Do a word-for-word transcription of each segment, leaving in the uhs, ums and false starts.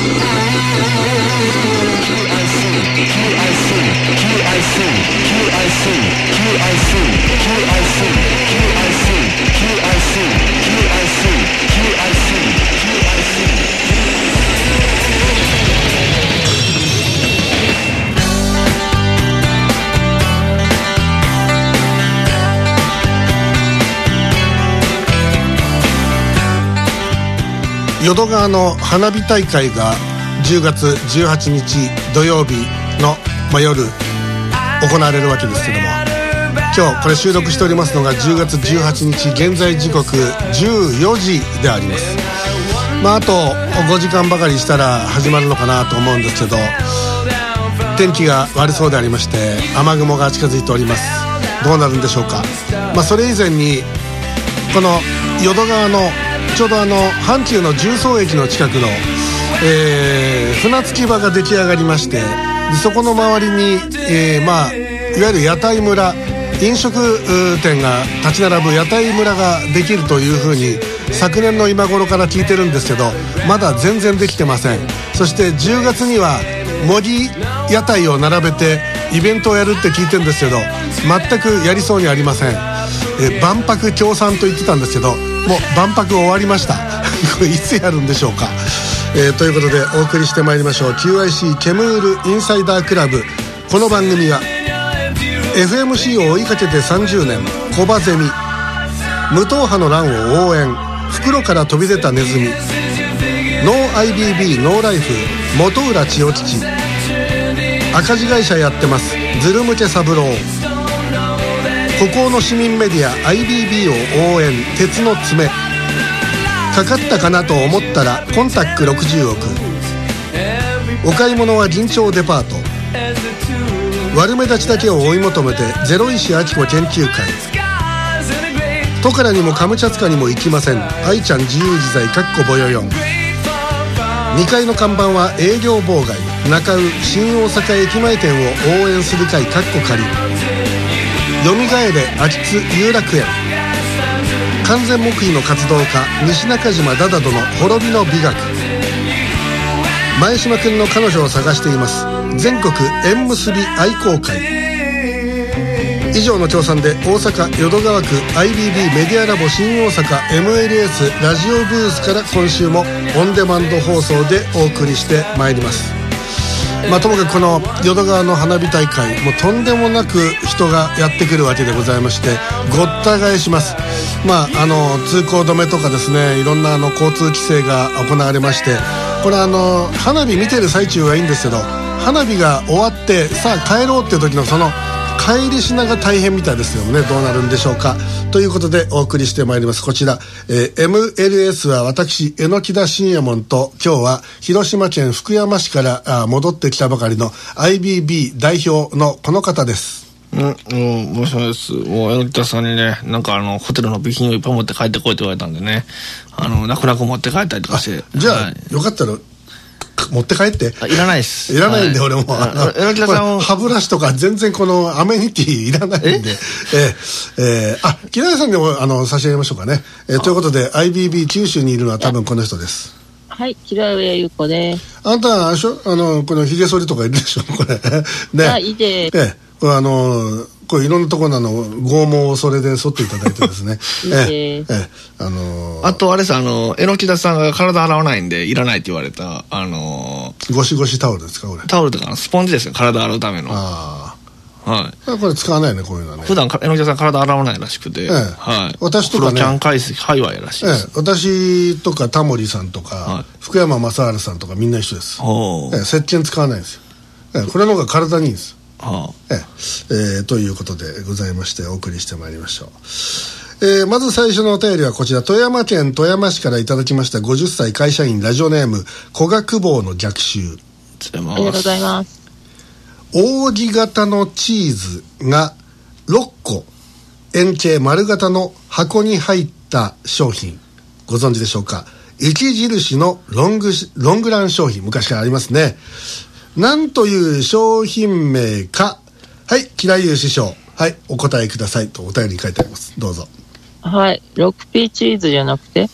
淀川の花火大会がじゅうがつじゅうはちにち土曜日の、まあ、夜行われるわけですけども、今日これ収録しておりますのがじゅうがつじゅうはちにち、現在時刻じゅうよじであります。まあ、あとごじかんばかりしたら始まるのかなと思うんですけど、天気が悪そうでありまして雨雲が近づいております。どうなるんでしょうか。まあ、それ以前にこの淀川のちょうどあの阪急の十三駅の近くの、えー、船着き場が出来上がりまして、でそこの周りに、えーまあ、いわゆる屋台村、飲食店が立ち並ぶ屋台村ができるというふうに昨年の今頃から聞いてるんですけど、まだ全然できてません。そしてじゅうがつには模擬屋台を並べてイベントをやるって聞いてるんですけど、全くやりそうにありません。えー、万博協賛と言ってたんですけど、もう万博終わりましたこれいつやるんでしょうか。えー、ということでお送りしてまいりましょう。 キューアイシー ケムールインサイダークラブ。この番組は エフエムシー を追いかけてさんじゅうねん、コバゼミ、無党派の乱を応援、袋から飛び出たネズミ、ノー アイビービー ノーライフ、本浦千代吉、赤字会社やってますズル向け三郎、孤高の市民メディア アイビービー を応援、鉄の爪、かかったかなと思ったらコンタックろくじゅうおく、お買い物は銀蝶デパート、悪目立ちだけを追い求めてゼロ石明子研究会、トカラにもカムチャツカにも行きません愛ちゃん自由自在かっこぼよよん、にかいの看板は営業妨害、中尾新大阪駅前店を応援する会かっこ仮、よみがえれ秋津遊楽園、完全黙秘の活動家西中島ダダドの滅びの美学、前島くんの彼女を探しています全国縁結び愛好会、以上の協賛で大阪淀川区 アイビービー メディアラボ新大阪 エムエルエス ラジオブースから今週もオンデマンド放送でお送りしてまいります。まあ、ともかくこの淀川の花火大会、もうとんでもなく人がやってくるわけでございまして、ごった返します。まあ、あの通行止めとかですね、いろんなあの交通規制が行われまして、これあの花火見てる最中はいいんですけど、花火が終わってさあ帰ろうっていう時のその帰りしなが大変みたいですよね。どうなるんでしょうか。ということでお送りしてまいります。こちら、えー、エムエルエス は私榎田信也門と、今日は広島県福山市からあ戻ってきたばかりの アイビービー 代表のこの方です。 うん、もう申し訳ないです。もう榎田さんにね、なんかあのホテルの備品をいっぱい持って帰ってこいって言われたんでね、あの泣く泣く持って帰ったりとかして。 じゃあ、はい、よかったら持って帰って。 いらないです。 いらないんで、はい、俺も榎田さんを歯ブラシとか全然このアメニティいらないんで、ええー、あ、木梨さんにもあの差し上げましょうかね。えー、ということで アイビービー 九州にいるのは多分この人です。 はい、平上優子です。 あんたあれしょ、あのこのひげ剃りとかいるでしょこれね。 あ、いいで。 ええ、これあのこれいろんなところのあの剛毛をそれで剃っていただいてですねいいで、ええあのー、 あとあれさ、あの榎田さんが体洗わないんでいらないって言われたあのー、 ゴシゴシタオルですか。これタオルとかスポンジですよ、体洗うための。 ああ、はい、 これ使わないね、こういうのはね。 普段榎田さん体洗わないらしくて、ええ、はい、 私とかね、 フロちゃん海水ハイワイらしいです、 ええ、私とかタモリさんとか、はい、福山雅治さんとかみんな一緒です。ええ、石鹸使わないんですよ。ええ、これの方が体にいいんです。はあ、えええー、ということでございましてお送りしてまいりましょう。えー、まず最初のお便りはこちら、富山県富山市からいただきました。ごじゅっさい会社員ラジオネーム古学坊の逆襲。 ありがとうございます。 扇形のチーズがろっこ円形丸型の箱に入った商品、ご存知でしょうか。雪印のロングロングラン商品、昔からありますね。なんという商品名か。はい、木田優師匠、はい、お答えくださいとお便りに書いてあります。どうぞ。 はい、 ろくピー チーズじゃなくて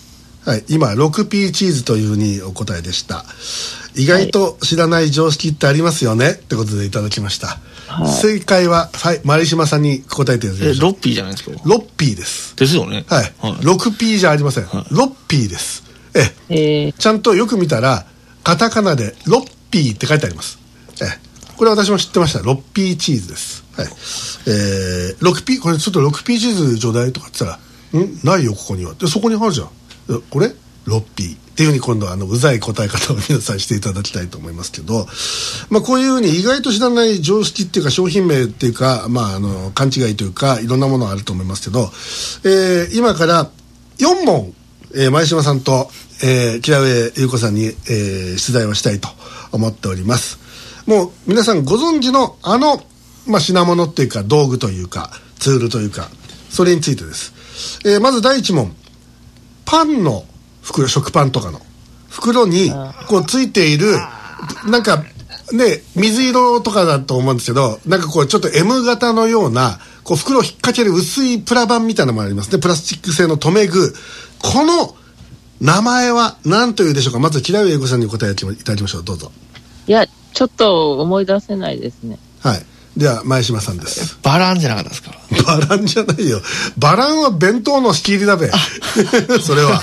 はい、今 ろくピー チーズというふうにお答えでした。意外と知らない常識ってありますよね、はい、ってことでいただきました、はい、正解は、はい、丸島さんに答えていただきました。 え ろくピー じゃないですか。 ろくピー ですですよね。 はい、はい、ろくピー じゃありません、はい、ろくピー です。ええー、ちゃんとよく見たらカタカナでろくピーって書いてあります。えこれ私も知ってました。 ろくピー チーズです、はい。えー、ろくピー これちょっと ろくピー チーズちょうだいとかって言ったらんないよここにはでそこにあるじゃんこれ ろくピー っていうふうに今度はあのうざい答え方を皆さんしていただきたいと思いますけど、まあ、こういうふうに意外と知らない常識っていうか商品名っていうか、まあ、あの勘違いというかいろんなものがあると思いますけど、えー、今からよん問、えー、前島さんと、えー、木田上優子さんに、えー、出題をしたいと思っております。もう皆さんご存知のあの、まあ、品物っていうか道具というかツールというかそれについてです。えー、まずだいいち問、パンの袋、食パンとかの袋にこうついているなんかね水色とかだと思うんですけど、なんかこうちょっと エム 型のようなこう袋を引っ掛ける薄いプラ板みたいなのもありますね。プラスチック製の留め具、この名前は何というでしょうか。まず木田上優子さんに答えていただきましょう。どうぞ。 いやちょっと思い出せないですね。 はい、では前島さんです。 バランじゃなかったですか。 バランじゃないよ。バランは弁当の仕切りだべそれは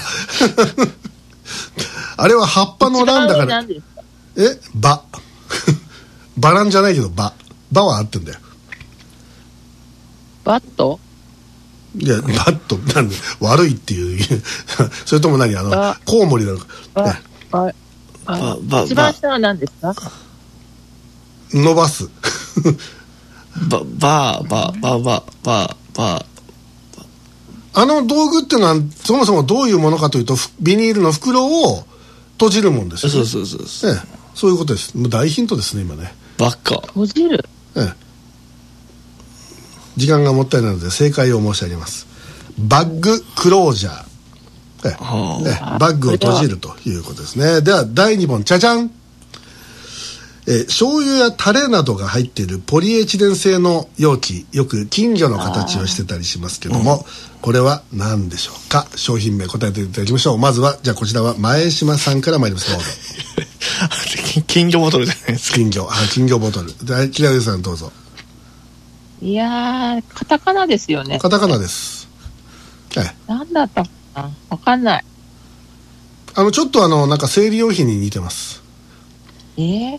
あれは葉っぱの欄だから。えババランじゃないけどババは合ってんだよ。 バット。 いやバットなんで悪いっていうそれとも何あのコウモリなのか。 ババババ一番下は何ですか。 伸ばすバババババババあの道具っていうのはそもそもどういうものかというとビニールの袋を閉じるもんですよ、ね、 そうそうそう、 ええ、そういうことです。もう大ヒントですね今ね。 バカ閉じる、 ええ、時間がもったいないので正解を申し上げます。バッグクロージャー、ええええ、バッグを閉じるということですね。ではだいに問、じゃじゃん。えー、醤油やタレなどが入っているポリエチレン製の容器、よく金魚の形をしてたりしますけども、うん、これは何でしょうか。商品名答えていただきましょう。まずはじゃあこちらは前島さんから参ります。どうぞ金魚ボトルじゃないですか。 金魚、あ、金魚ボトルで木田さんどうぞ。 いやーカタカナですよね。 カタカナです、はい、 何だったかな分かんない。 あのちょっとあのなんか生理用品に似てます。 えー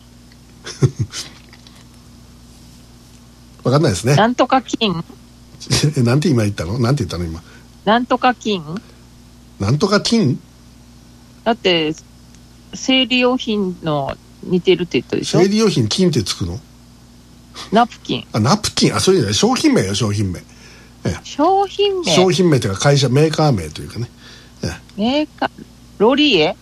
わかんないですね。 なんとか金なんて今言ったの。なんて言ったの今。 なんとか金。 なんとか金。 だって生理用品の似てるって言ったでしょ。 生理用品金ってつくの。 ナプキン。 あ、ナプキン。あ、それじゃない。商品名よ、商品名。ええ、 商品名。 商品名というか会社メーカー名というかね。 ええ、メーカーロリエ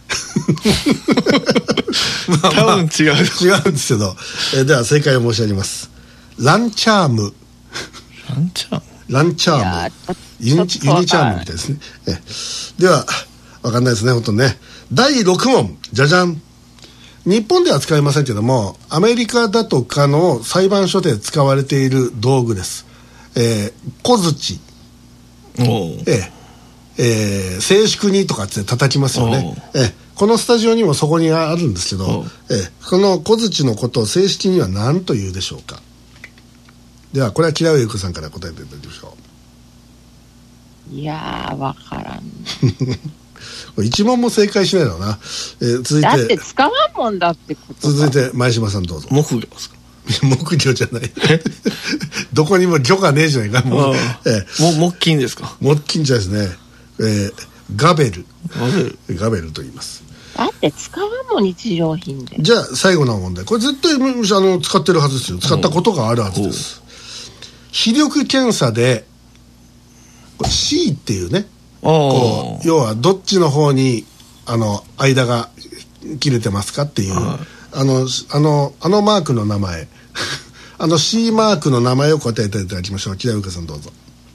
まあまあ、多分違う違うんですけど、えー、では正解を申し上げます。ランチャーム。 ランチャームランチャームユニ、ユニチャームみたいですね。えー、では分かんないですね本当にね。だいろく問、じゃじゃん。日本では使いませんけどもアメリカだとかの裁判所で使われている道具です。えー、小槌。おー、えーえー、静粛にとかって叩きますよね。えこのスタジオにもそこにあるんですけど、えこの小槌のことを正式には何というでしょうか。ではこれは木田上優子さんから答えていただきましょう。いやーわからん一問も正解しないだろうな、えー、続いてだって使わんもんだってことか。 続いて前島さんどうぞ。 木魚ですか。 木魚じゃないどこにも魚がねえじゃないか。もう、 えー、も木金ですか。 木金じゃないですね。えー、ガベルガベルガベルと言います。 だって使わんもん日常品で。 じゃあ最後の問題、これ絶対あの使ってるはずですよ。使ったことがあるはずです。視力検査で C っていうね、こう要はどっちの方にあの間が切れてますかっていうあのあのあのマークの名前あの C マークの名前を答えていただきましょう。木田優香さんどうぞ。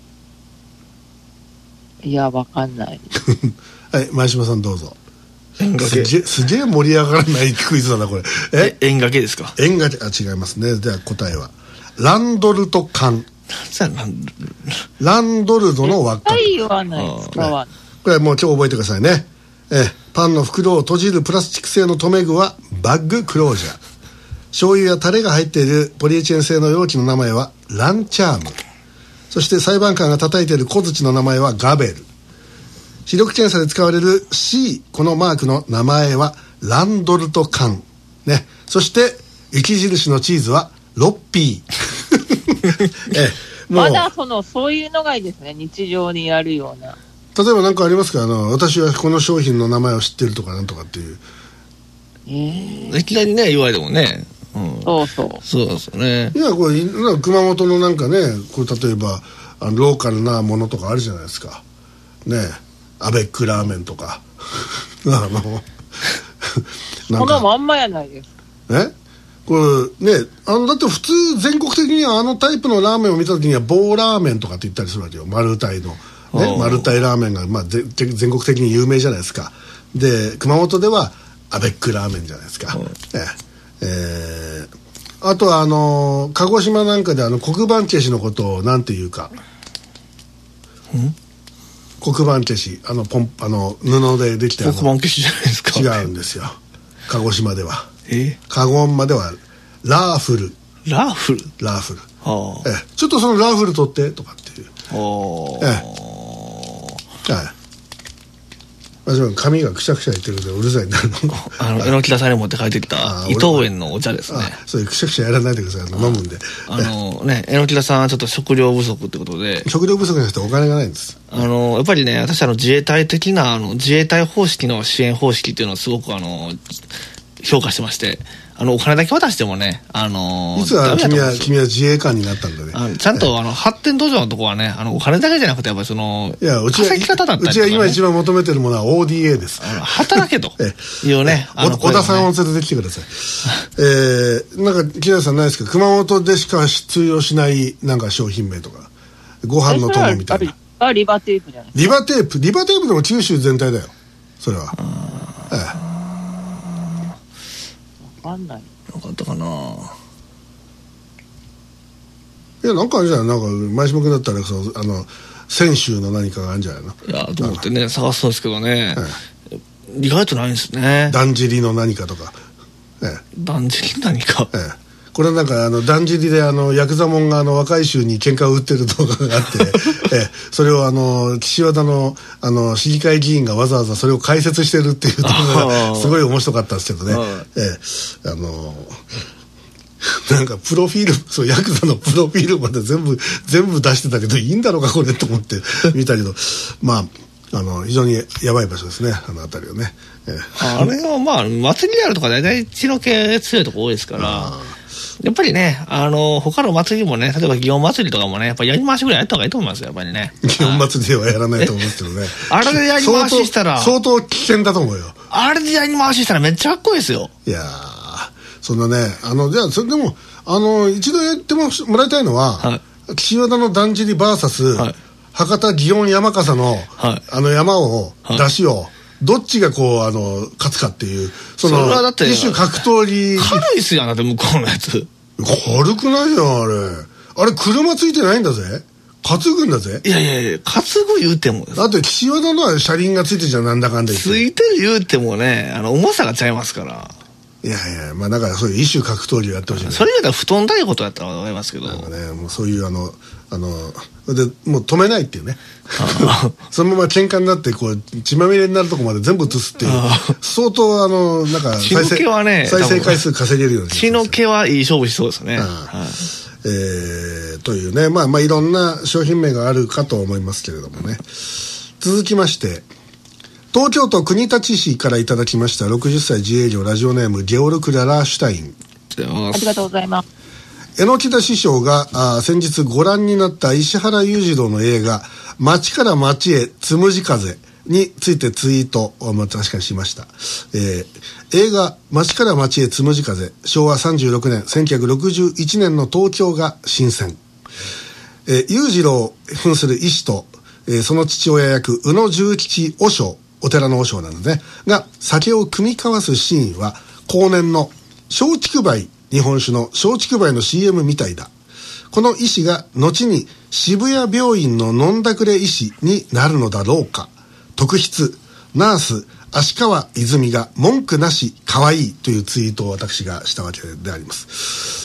いやわかんないはい前島さんどうぞ。すげえすげえ盛り上がらないクイズだなこれ。 え円掛けですか。 円掛け、あ違いますね。では答えはランドルト缶。ランドルドの輪っか。 言わない使わない。 これもう今日覚えてくださいね。 えパンの袋を閉じるプラスチック製の留め具はバッグクロージャー。醤油やタレが入っているポリエチレン製の容器の名前はランチャーム。そして裁判官が叩いている小槌の名前はガベル。視力検査で使われる C このマークの名前はランドルト缶、ね、そして雪印のチーズはロッピーえもうまだそのそういうのがいいですね、日常にやるような。 例えば何かありますか？あの私はこの商品の名前を知ってるとかなんとかっていう、 えー、 いきなりね言われてもね、うん、 そうそうそうですよね。 いやこれ熊本のなんかねこれ例えばあのローカルなものとかあるじゃないですかね、アベックラーメンとかあのこのまんまやないですか。 えこれね、あのだって普通全国的にはあのタイプのラーメンを見た時には棒ラーメンとかって言ったりするわけよ。丸太の、ね、丸太ラーメンが、まあ、全国的に有名じゃないですか。で熊本ではアベックラーメンじゃないですか。ええー、あとはあの鹿児島なんかであの黒板消しのことをなんていうか、 ん黒板消しあのポンあの布でできた黒板消しじゃないですか。 違うんですよ鹿児島では。 え鹿児島ではラーフル。 ラーフルラーフル、 はあ、 ええ、ちょっとそのラーフル取ってとかっていう、 はあ、ええ、はい。私髪がくしゃくしゃ言ってるのでうるさいなあの榎田さんに持って帰ってきた伊藤園のお茶ですね。 そういうくしゃくしゃやらないでください。あの飲むんであのね榎田さんはちょっと食料不足ってことで。 食料不足じゃなくてお金がないんです。 あのやっぱりね私あの自衛隊的なあの自衛隊方式の支援方式っていうのをすごくあの評価してまして、あのお金だけ渡してもね、あのー、 いつは君は君は自衛官になったんだね。 あちゃんとあの発展途上のとこはね、あのお金だけじゃなくてやっぱりそのいやうちは稼ぎ方だったりとか、ね、 うちは今一番求めてるものは オーディーエー です。 あの働けというねあの小田さんを連れてきてください。えー、なんか木梨さんないですか？熊本でしか通用しないなんか商品名とかご飯の友みたいな。 あリバテープじゃないですか。 リバテープリバテープでも九州全体だよそれは。ええ分かんない。 よかったかな。 いやなんかあるじゃない、なんか前島君だったらそうあの泉州の何かがあるんじゃないの。 いやと思ってね探すんですけどね、ええ、意外とないんですね。 だんじりの何かとか、ええ、 だんじり何か、 ええ、これはなんかあのだんじりであのヤクザモンがあの若い衆に喧嘩を売ってる動画があって、ええ、それをあの岸和田のあの市議会議員がわざわざそれを解説してるっていう動画がすごい面白かったんですけどね、ええ、あのなんかプロフィールそうヤクザのプロフィールまで全部全部出してたけどいいんだろうかこれと思って見たけどまああの非常にやばい場所ですねあの辺りはね、ええ、 あれはまあ祭りであるとか大体血の気強いとこ多いですからやっぱりね、あの他の祭りもね、例えば祇園祭りとかもね、やっぱりやり回しぐらいやった方がいいと思いますよ、やっぱりね。 祇園祭りではやらないと思うんですけどね。 あれでやり回ししたら相当、相当危険だと思うよ。 あれでやり回ししたらめっちゃかっこいいですよ。 いやー、そんなね、あの、じゃあ、それでも、あの、一度やってもらいたいのは、はい、岸和田のだんじり ブイエス、はい、博多祇園山笠の、はい、あの山を、はい、出汁を、どっちがこうあの勝つかっていうその一種格闘技軽いっすよだって向こうのやつ軽くないよあれあれ車ついてないんだぜ担ぐんだぜいやいやいや担ぐ言うてもだって岸和田のは車輪がついてるじゃんなんだかんだ言ってついてる言うてもねあの重さがちゃいますからいやいやまあだからそういう一種格闘技をやってほしい、ね、 それ言うたら布団太鼓とやったら分かりますけどなんかねもうそういうあのあのでもう止めないっていうねそのまま喧嘩になってこう血まみれになるとこまで全部移すっていう相当あのなんか血の気はね再生回数稼げるように血の気はいい勝負しそうですね、はいえー、というねまあまあいろんな商品名があるかと思いますけれどもね続きまして東京都国立市からいただきましたろくじゅっさい自営業ラジオネームゲオルク・ララーシュタインありがとうございます。 榎田師匠があ先日ご覧になった石原裕次郎の映画「街から街へつむじ風」についてツイートを、まあ、確かにしました、えー、映画「街から街へつむじ風」昭和さんじゅうろくねんせんきゅうひゃくろくじゅういちねんの東京が新鮮、えー、裕次郎扮する医師と、えー、その父親役宇野重吉和尚お寺の和尚なんですねが酒を酌み交わすシーンは後年の松竹梅日本酒の松竹梅の シーエム みたいだ。この医師が後に渋谷病院の飲んだくれ医師になるのだろうか。特筆ナース足川泉が文句なし可愛いというツイートを私がしたわけであります。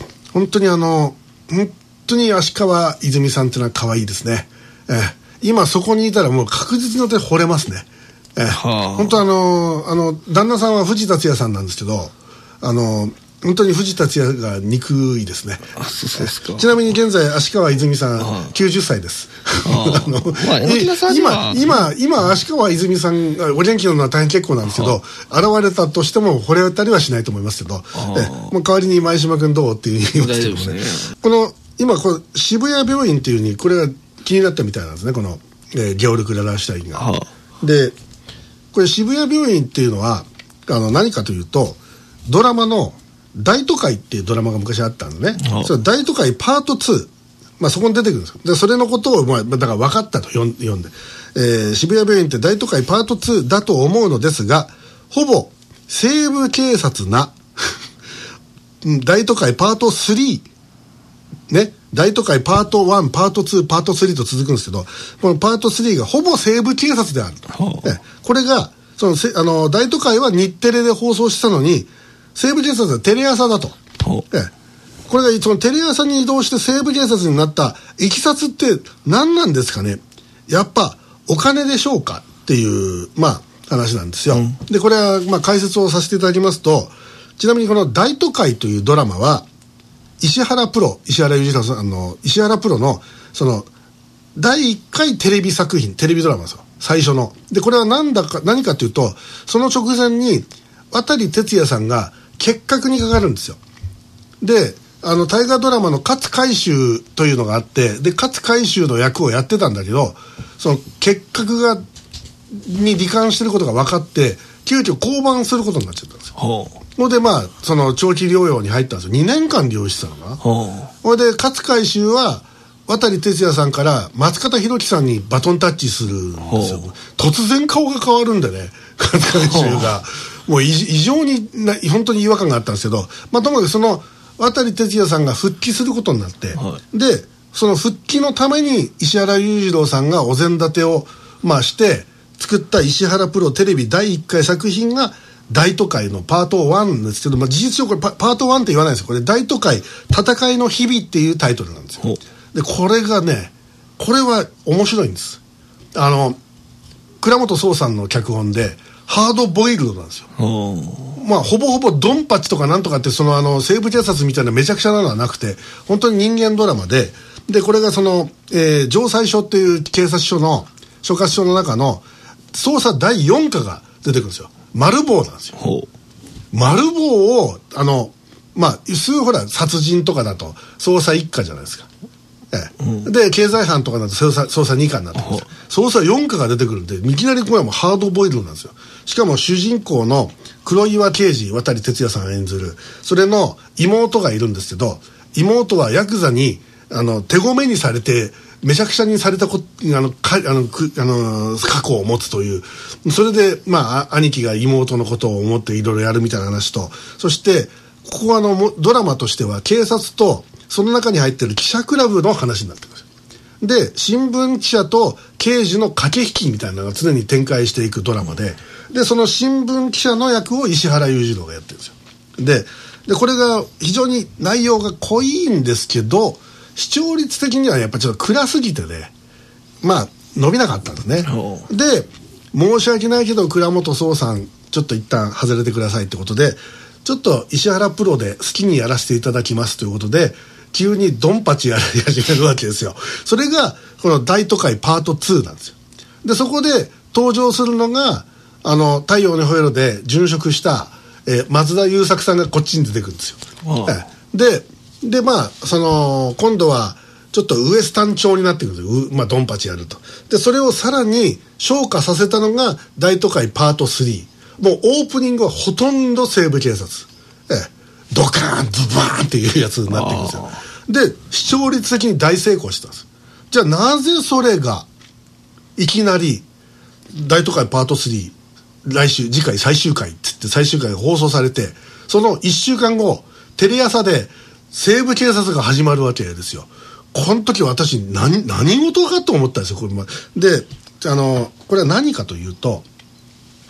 本当にあの本当に足川泉さんっていうのは可愛いですね。えー、今そこにいたらもう確実に惚れますね。えー、はあ、本当あのあの旦那さんは藤達也さんなんですけど、あの本当に藤達也が憎いですね。 あ、そうですか。 ちなみに現在足川泉さんきゅうじゅっさいです。あの、まあ、今今今足川泉さんがお元気なのは大変結構なんですけど、現れたとしても惚れたりはしないと思いますけど、えもう代わりに前島君どうっていう言いますけどね。ねこの今この渋谷病院っていう風にこれが気になったみたいなんですね、この、えー、ゲオルク・ララシュタインが。はあ、でこれ渋谷病院っていうのはあの何かというと、ドラマの大都会っていうドラマが昔あったのね。はあ、それ大都会パートツー、まあ、そこに出てくるんですよ。でそれのことを、まあ、だから分かったと読んで、えー、渋谷病院って大都会パートツーだと思うのですが、ほぼ西部警察な大都会パートスリーね、大都会パートワン、パートツー、パートスリーと続くんですけど、このパートスリーがほぼ西部警察であると。はあ、ね、これがそのあの大都会は日テレで放送したのに、西部警察はテレ朝だと。ええ、これがそのテレ朝に移動して西部警察になったいきさつって何なんですかね。やっぱお金でしょうかっていうまあ話なんですよ。うん、でこれはまあ解説をさせていただきますと、ちなみにこの大都会というドラマは石原プロ石原裕次郎さんの石原プロのそのだいいっかいテレビ作品テレビドラマですよ、最初の。でこれは何だか何かというと、その直前に渡哲也さんが結核にかかるんですよ。であの大河ドラマの勝海舟というのがあって、で勝海舟の役をやってたんだけど、その結核がに罹患してることが分かって急遽降板することになっちゃったんですよ。ほうのでまあその長期療養に入ったんですよ。にねんかん療養してたのかな。ほうで勝海舟は渡哲也さんから松方弘樹さんにバトンタッチするんですよ。突然顔が変わるんでね、勝海舟がもう異常にな本当に違和感があったんですけど、まあ、ともかくその渡哲也さんが復帰することになって、はい、でその復帰のために石原裕次郎さんがお膳立てを、まあ、して作った石原プロテレビだいいっかい作品が大都会のパートワンですけど、まあ、事実上これ パ, パートワンって言わないですよ。これ大都会戦いの日々っていうタイトルなんですよ。でこれがね、これは面白いんです。あの倉本壮さんの脚本でハードボイルドなんですよ。まあほぼほぼドンパチとかなんとかってそのあの西部警察みたいなめちゃくちゃなのはなくて、本当に人間ドラマで、でこれがその、えー、城西署っていう警察署の所轄署の中の捜査だいよんかが出てくるんですよ。丸棒なんですよ。丸棒をあのまあ普通ほら殺人とかだと捜査いっかじゃないですか。ええ、うん、で経済犯とかだと捜査、捜査にかになってくるんですよ。捜査よんかが出てくるんで、いきなりこれはもうハードボイルドなんですよ。しかも主人公の黒岩刑事渡哲也さん演ずるそれの妹がいるんですけど、妹はヤクザにあの手ごめにされてめちゃくちゃにされたこあのかあのくあの過去を持つという、それでまあ兄貴が妹のことを思っていろいろやるみたいな話と、そしてここはあのドラマとしては警察とその中に入っている記者クラブの話になってます。で新聞記者と刑事の駆け引きみたいなのが常に展開していくドラマで、でその新聞記者の役を石原裕次郎がやってるんですよ。ででこれが非常に内容が濃いんですけど、視聴率的にはやっぱちょっと暗すぎてね、まあ伸びなかったんですね。で申し訳ないけど倉本壮さんちょっと一旦外れてくださいってことで、ちょっと石原プロで好きにやらせていただきますということで急にドンパチやり始めるわけですよ。それがこの大都会パートツーなんですよ。でそこで登場するのがあの太陽のホエロで殉職した、えー、松田優作さんがこっちに出てくるんですよ。ででまあその今度はちょっとウエスタン調になってくるんですよ。まあドンパチやると。でそれをさらに昇華させたのが大都会パートスリー。もうオープニングはほとんど西部警察、ええドカーンズバーンっていうやつになってるんですよ。で視聴率的に大成功してたんです。じゃあなぜそれがいきなり大都会パートスリー来週次回最終回って言って最終回が放送されて、そのいっしゅうかんごテレ朝で西部警察が始まるわけですよ。この時私 何, 何事かと思ったんですよ。これであのこれは何かというと、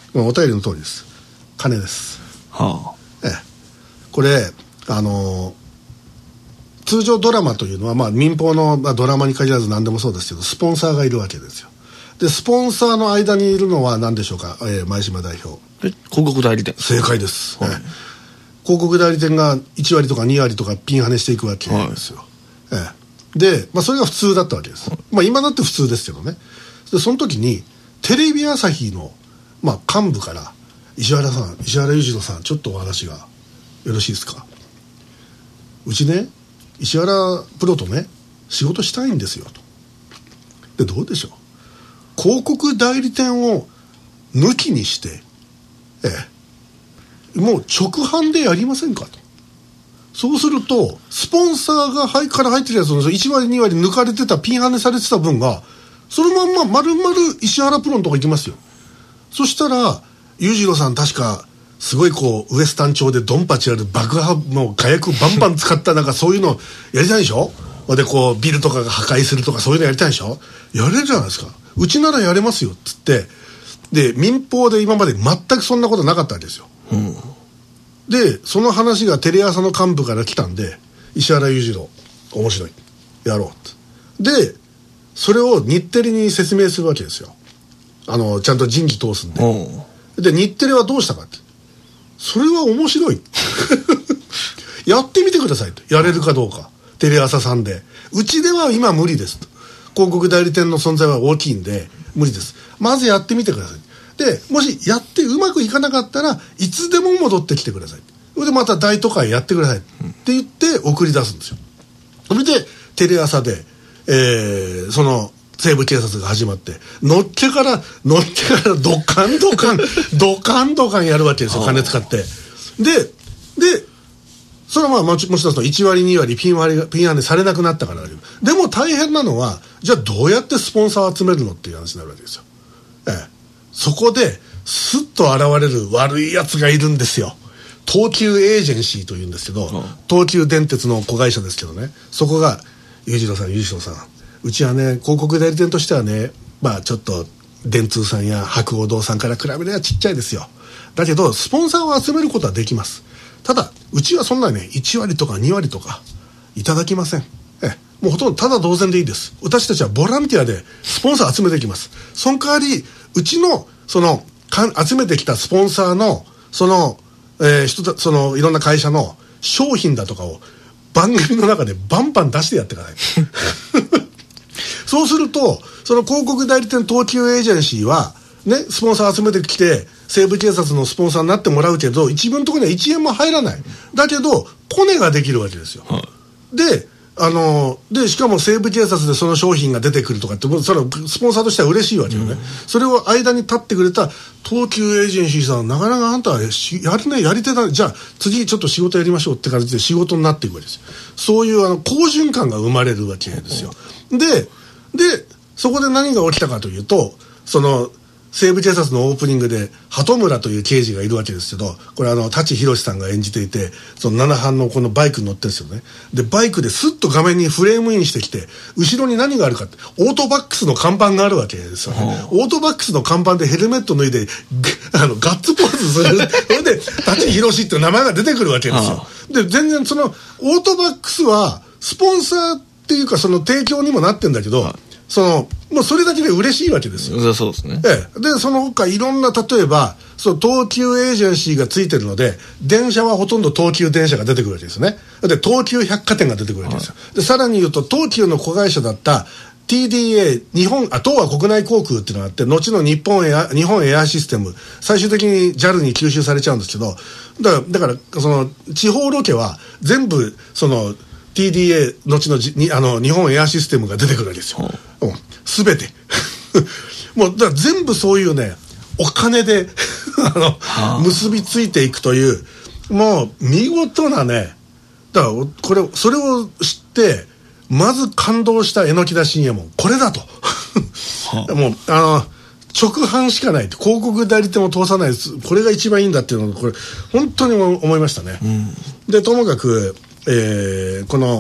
お便りの通りです。金です。 はあ、 ええ、これあのー、通常ドラマというのは、まあ、民放の、まあ、ドラマに限らず何でもそうですけど、スポンサーがいるわけですよ。でスポンサーの間にいるのは何でしょうか、えー、前島代表。 え広告代理店。 正解です、 はい、 ええ、広告代理店がいちわりとかにわりとかピンハネしていくわけですよ、はい、ええ、で、まあ、それが普通だったわけです、はい、まあ、今だって普通ですけどね。でその時にテレビ朝日の、まあ、幹部から石原さん、石原裕次郎さん、ちょっとお話がよろしいですか。うちね、石原プロとね仕事したいんですよと。でどうでしょう、広告代理店を抜きにして、ええ、もう直販でやりませんかと。そうするとスポンサーが入から入ってるやつのいちわりにわり抜かれてた、ピンハネされてた分がそのまんま丸々石原プロのとこ行きますよ。そしたら裕次郎さん確かすごいこうウエスタン調でドンパチある爆破の火薬バンバン使ったなんかそういうのやりたいでしょ。でこうビルとかが破壊するとかそういうのやりたいでしょ。やれるじゃないですか。うちならやれますよっつって、で民放で今まで全くそんなことなかったわけですよ、うん、でその話がテレ朝の幹部から来たんで、石原裕次郎面白いやろうってでそれを日テレに説明するわけですよ。あのちゃんと人事通すんで、うん、で日テレはどうしたかって、それは面白いやってみてくださいと。やれるかどうかテレ朝さんで、うちでは今無理ですと。広告代理店の存在は大きいんで無理です。まずやってみてください。でもしやってうまくいかなかったらいつでも戻ってきてください。それでまた大都会やってくださいって言って送り出すんですよ。それでテレ朝で、えー、その西部警察が始まって、乗っけから乗っけからドカンドカンドカンドカンやるわけですよ、金使って。ででそれはまあもちろんそのいちわりにわりピン割りピンハネされなくなったからだけど、でも大変なのはじゃあどうやってスポンサーを集めるのっていう話になるわけですよ、ええ、そこでスッと現れる悪いやつがいるんですよ。東急エージェンシーというんですけど、うん、東急電鉄の子会社ですけどね、そこが裕次郎さん裕次郎さん、うちはね広告代理店としてはね、まあちょっと電通さんや博報堂さんから比べればちっちゃいですよ。だけどスポンサーを集めることはできます。ただうちはそんなねいちわりとかにわりとかいただきません。えもうほとんどただ同然でいいです。私たちはボランティアでスポンサー集めていきます。その代わりうちのそのか集めてきたスポンサーのその、えー、人たそのいろんな会社の商品だとかを番組の中でバンバン出してやってくださいそうするとその広告代理店東急エージェンシーはねスポンサー集めてきて西部警察のスポンサーになってもらうけど一分のところにはいちえんも入らない。だけどコネができるわけですよ、はい、であのでしかも西部警察でその商品が出てくるとかってそれはスポンサーとしては嬉しいわけよね、うん、それを間に立ってくれた東急エージェンシーさん、なかなかあんたはやるねやり手だ、じゃあ次ちょっと仕事やりましょうって感じで仕事になっていくわけですよ。そういうあの好循環が生まれるわけですよ、うん、ででそこで何が起きたかというと、その西部警察のオープニングで鳩村という刑事がいるわけですけど、これあの舘ひろしさんが演じていて、そのななはんのこのバイクに乗ってるんですよね。でバイクでスッと画面にフレームインしてきて、後ろに何があるかって、オートバックスの看板があるわけですよね、うん、オートバックスの看板でヘルメット脱いであのガッツポーズするそれで舘ひろしっていう名前が出てくるわけですよ、うん、で全然そのオートバックスはスポンサーっていうかその提供にもなってんだけど、うん、そのもうそれだけで嬉しいわけですよ。 そうですね、 ええ、でその他いろんな、例えばその東急エージェンシーがついてるので電車はほとんど東急電車が出てくるわけですね。で東急百貨店が出てくるわけですよ、はい、でさらに言うと東急の子会社だった ティーディーエー 日本あ東亜国内航空っていうのがあって、後の日本エア日本エアシステム最終的に ジャル に吸収されちゃうんですけど、だからだからその地方ロケは全部そのティーディーエー 後のじにあの日本エアシステムが出てくるわけですよ、うん、全てもうだから全部そういうねお金であの、はあ、結びついていくというもう見事なね、だからこれそれを知ってまず感動した榎田信也もこれだと、はあ、もうあの直販しかないって、広告代理店を通さないです、これが一番いいんだっていうのをこれ本当に思いましたね、うん、でともかくえー、この、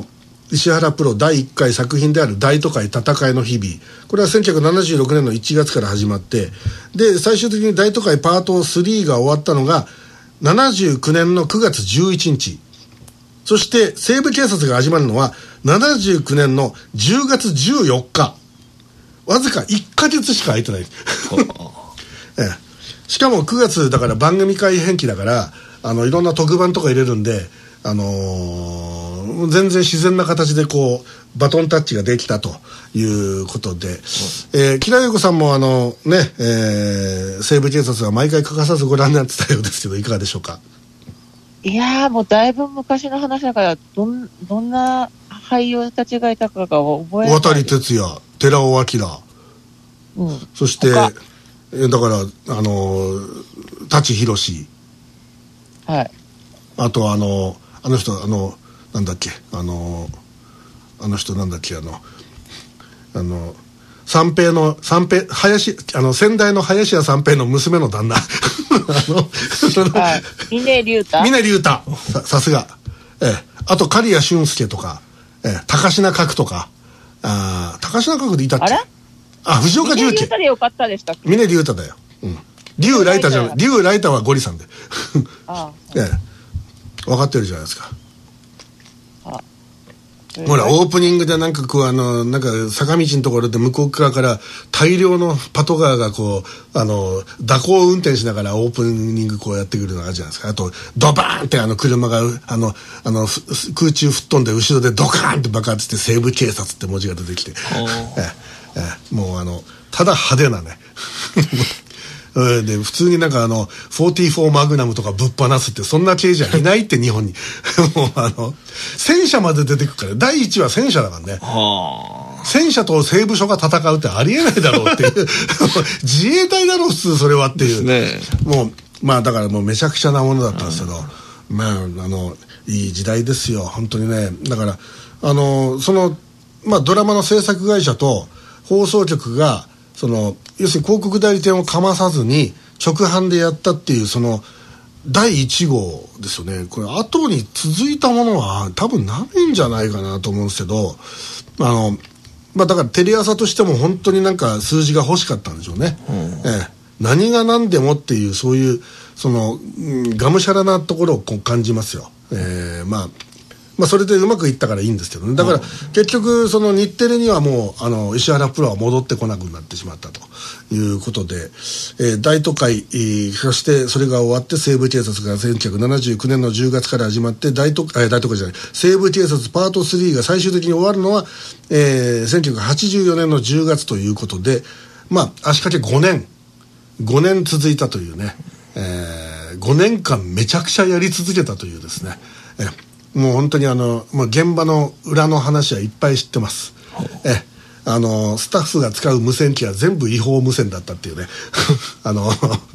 石原プロだいいっかい作品である大都会戦いの日々、これはせんきゅうひゃくななじゅうろくねんのいちがつから始まって、で最終的に大都会パートスリーが終わったのがななじゅうきゅうねんのくがつじゅういちにち、そして西部警察が始まるのはななじゅうきゅうねんのじゅうがつじゅうよっか、わずかいっかげつしか空いてないええ、しかもくがつだから番組改編期だから、あのいろんな特番とか入れるんで、あのー、全然自然な形でこうバトンタッチができたということで、うん、えー、木田優子さんもあのね、えー、西部警察は毎回欠かさずご覧になってたようですけど、いかがでしょうか。 いやーもうだいぶ昔の話だから、どんどんな俳優たちがいたかが覚えない。 渡哲也、寺尾明、うん、そしてだからあの舘ひろし、 はい、 あとあのあの人あのなんだっけあのあの人なんだっけあのあの三平の三平林あの先代の林家三平の娘の旦那あの峰竜太峰竜太 さ, さすが、ええ、あと刈谷俊介とか、ええ、高階角とか、あ高階角でいたっけ。あれあ藤岡重慶。峰竜太でよかったでしたっけ。 峰竜太だよ、うん、竜ライタじゃない、竜ライタはゴリさんでああ、ええ、分かってるじゃないですか。あほらオープニングでなんかこうあのなんか坂道のところで向こう側から大量のパトカーがこうあの蛇行運転しながらオープニングこうやってくるのがあるじゃないですか。あとドバーンってあの車があのあの空中吹っ飛んで後ろでドカーンって爆発して西部警察って文字が出てきてえええもうあのただ派手なねで普通になんかあのよんじゅうよんマグナムとかぶっ放すってそんな系じゃいないって日本にもうあの戦車まで出てくから、だいいちは戦車だからね。戦車と西部署が戦うってありえないだろうっていう自衛隊だろう普通それはっていう、ね、もうまあだからもうめちゃくちゃなものだったんですけど、うん、まああのいい時代ですよ本当にね。だからあのそのまあドラマの制作会社と放送局がその要するに広告代理店をかまさずに直販でやったっていうそのだいいち号ですよね。これ後に続いたものは多分ないんじゃないかなと思うんですけど、あのまあだからテレ朝としても本当になんか数字が欲しかったんでしょうね、うん、ええ、何が何でもっていうそういうその、うん、がむしゃらなところをこう感じますよ、えー、まあまあ、それでうまくいったからいいんですけどね。だから結局その日テレにはもうあの石原プロは戻ってこなくなってしまったということで、えー、大都会、えー、そしてそれが終わって西部警察がせんきゅうひゃくななじゅうきゅうねんのじゅうがつから始まって大都、えー、大都会じゃない西部警察パートスリーが最終的に終わるのは、えー、せんきゅうひゃくはちじゅうよねんのじゅうがつということで、まあ足掛けごねんごねん続いたというね、えー、ごねんかんめちゃくちゃやり続けたというですね、えーもう本当にあのもう現場の裏の話はいっぱい知ってます。えあのスタッフが使う無線機は全部違法無線だったっていうねあの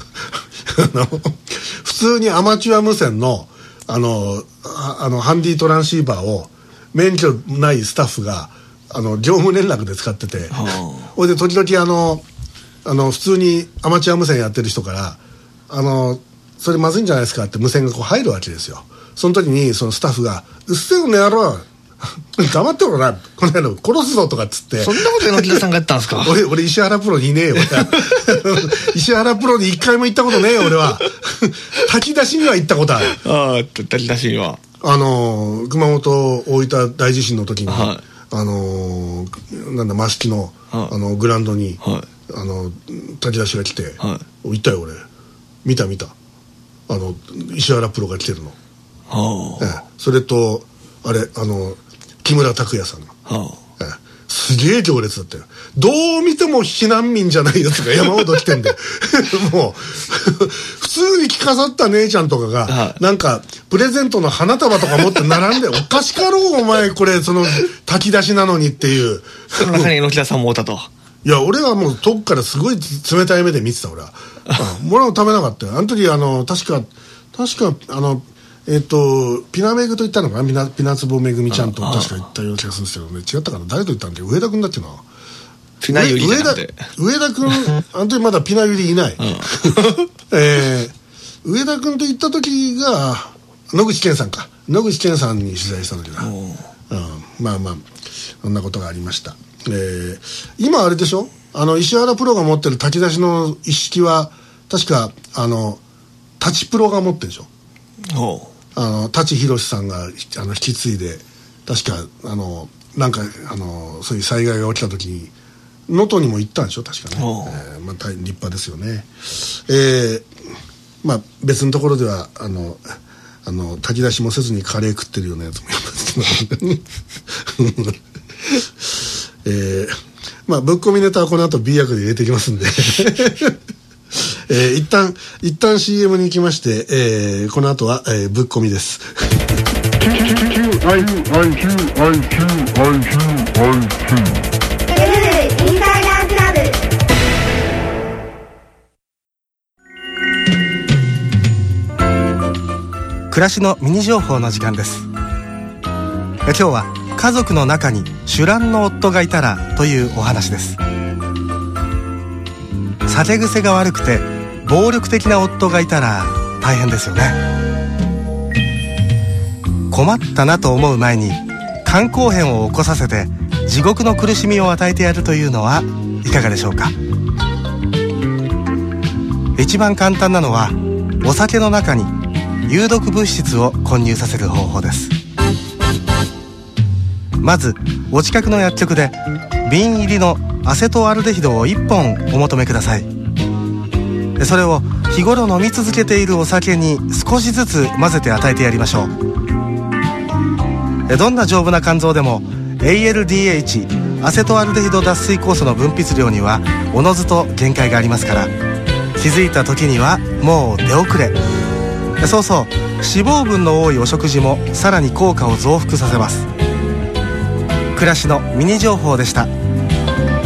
普通にアマチュア無線のあのあのハンディトランシーバーを免許ないスタッフがあの業務連絡で使ってて、ほいで時々あのあの普通にアマチュア無線やってる人からあのそれまずいんじゃないですかって無線がこう入るわけですよ。その時にそのスタッフが「うっせえこの野郎黙ってろなこの野郎殺すぞ」とかっつって。 そんなこと榎田さんがやったんですか。 俺俺石原プロにいねえよ石原プロに一回も行ったことねえよ俺は炊き出しには行ったことある。 ああ炊き出しにはあの熊本大分大地震の時に、はい、あのなんだ益城の、はい、あのグラウンドに、はい、あの炊き出しが来て、はい、行ったよ俺。見た見たあの石原プロが来てるの。はあ、ええ、それとあれあの木村拓哉さんが、はあ、ええ、すげえ行列だったよ。どう見ても避難民じゃないやつが山ほど来てんでもう普通に着飾った姉ちゃんとかが、はあ、なんかプレゼントの花束とか持って並んでおかしかろうお前これその炊き出しなのにっていうその中に榎田さんもおったと。 いや俺はもう遠くからすごい冷たい目で見てた俺は俺は食べなかったよあの時。あの確か確かあのえっとピナメグと言ったのかな。ピナ、ピナツボめぐみちゃんと確か言ったような気がするんですけどね。違ったかな。誰と言ったんだっけ。上田君だっけな。 ピナユリじゃなくて上田君あの時まだピナユリいない、うん、えー、上田君と言った時が野口健さんか。野口健さんに取材した時だ、うん、 まあまあそんなことがありました。えー、今あれでしょ、あの石原プロが持ってる炊き出しの一式は確かあの舘プロが持ってるでしょ。 おう、 あの舘ひろしさんがあの引き継いで、確かあのなんかあのそういう災害が起きた時に能登にも行ったんでしょ確かね。えー、まあ大変立派ですよね。えー、まあ別のところではあのあの炊き出しもせずにカレー食ってるようなやつもいますけどえー、まあぶっ込みネタはこの後 B 役で入れていきますんでえー、一旦一旦 シーエム に行きまして、えー、この後は、えー、ぶっ込みです暮らしのミニ情報の時間です。今日は家族の中に酒乱の夫がいたらというお話です。酒癖が悪くて暴力的な夫がいたら大変ですよね。困ったなと思う前に肝硬変を起こさせて地獄の苦しみを与えてやるというのはいかがでしょうか。一番簡単なのはお酒の中に有毒物質を混入させる方法です。まずお近くの薬局で瓶入りのアセトアルデヒドをいっぽんお求めください。それを日頃飲み続けているお酒に少しずつ混ぜて与えてやりましょう。どんな丈夫な肝臓でも エーエルディーエイチ アセトアルデヒド脱水酵素の分泌量にはおのずと限界がありますから、気づいた時にはもう出遅れ。そうそう、脂肪分の多いお食事もさらに効果を増幅させます。暮らしのミニ情報でした。